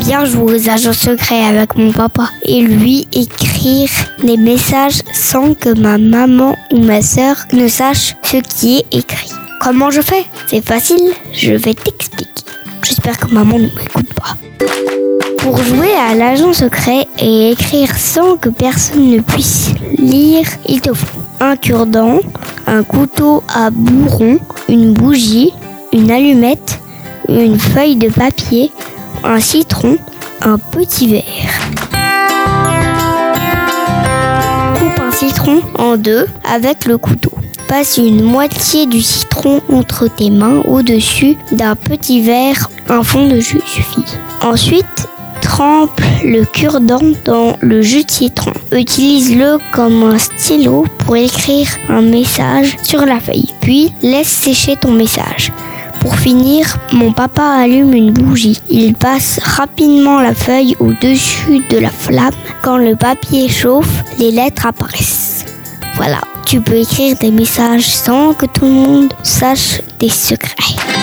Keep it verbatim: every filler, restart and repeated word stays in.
bien jouer aux agents secrets avec mon papa et lui écrire des messages sans que ma maman ou ma sœur ne sachent ce qui est écrit. Comment je fais ? C'est facile, je vais t'expliquer. J'espère que maman ne m'écoute pas. Pour jouer à l'agent secret et écrire sans que personne ne puisse lire, il te faut un cure-dent, un couteau à bourron, une bougie, une allumette, une feuille de papier, un citron, un petit verre. Coupe un citron en deux avec le couteau. Passe une moitié du citron entre tes mains au-dessus d'un petit verre, un fond de jus suffit. Ensuite, trempe le cure-dent dans le jus de citron. Utilise-le comme un stylo pour écrire un message sur la feuille. Puis, laisse sécher ton message. Pour finir, mon papa allume une bougie. Il passe rapidement la feuille au-dessus de la flamme. Quand le papier chauffe, les lettres apparaissent. Voilà, tu peux écrire des messages sans que tout le monde sache tes secrets.